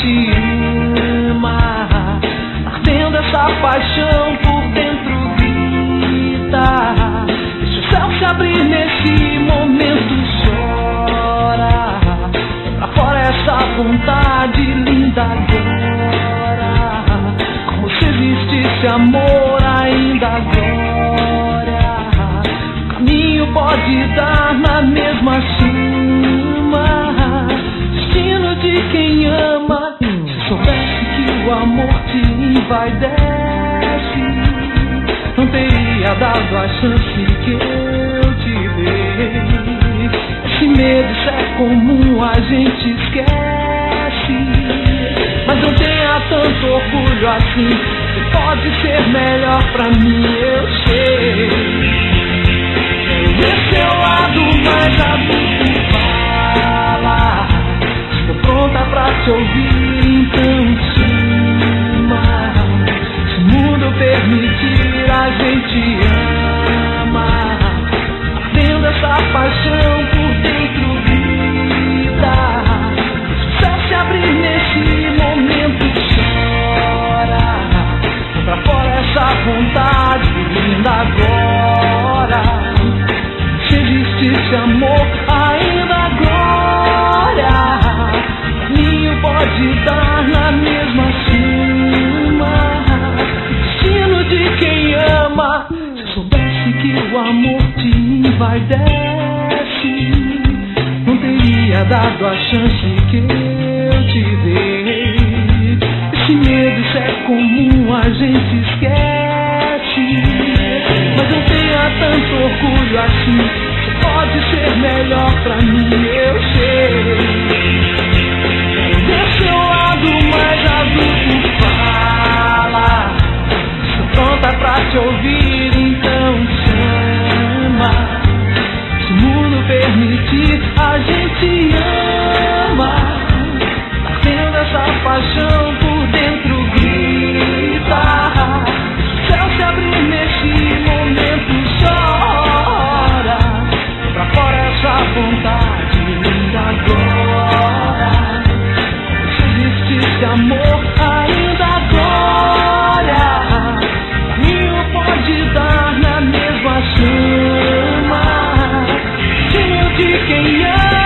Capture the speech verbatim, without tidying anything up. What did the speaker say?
te ama, ardendo essa paixão por dentro grita. Deixa o céu se abrir nesse momento, chora. Pra fora essa vontade linda agora, como se existisse amor ainda agora. O caminho pode dar na mesma chama, destino de quem ama. Se soubesse que o amor te envaidece, não teria dado a chance que eu te dei. Esse medo, isso é comum, a gente esquece. Mas não tenha tanto orgulho assim, você pode ser melhor pra mim, eu sei. Quero seu lado mais adulto, fala. Estou pronta pra te ouvir, então chama. Se o mundo permitir, a gente ama, ardendo essa paixão por dentro grita. Se o céu se abrir nesse momento, chora. Pra fora essa vontade linda agora, se existisse amor ainda agora. Caminho pode dar na mesma cima, destino de quem ama. Se eu soubesse que o amor te envaidece, não teria dado a chance que eu te dei. Esse medo, isso é comum, a gente esquece. Mas não tenha tanto orgulho assim, você pode ser melhor pra mim, eu sei. Desse seu lado mais adulto, fala. Estou pronta pra te ouvir, então chama. Se o mundo permitir, a gente ama, ardendo essa paixão por dentro grita. O céu se abrir nesse momento, chora. Pra fora essa vontade linda agora, se existisse amor ainda agora. Caminho pode dar na mesma chama, destino de quem ama.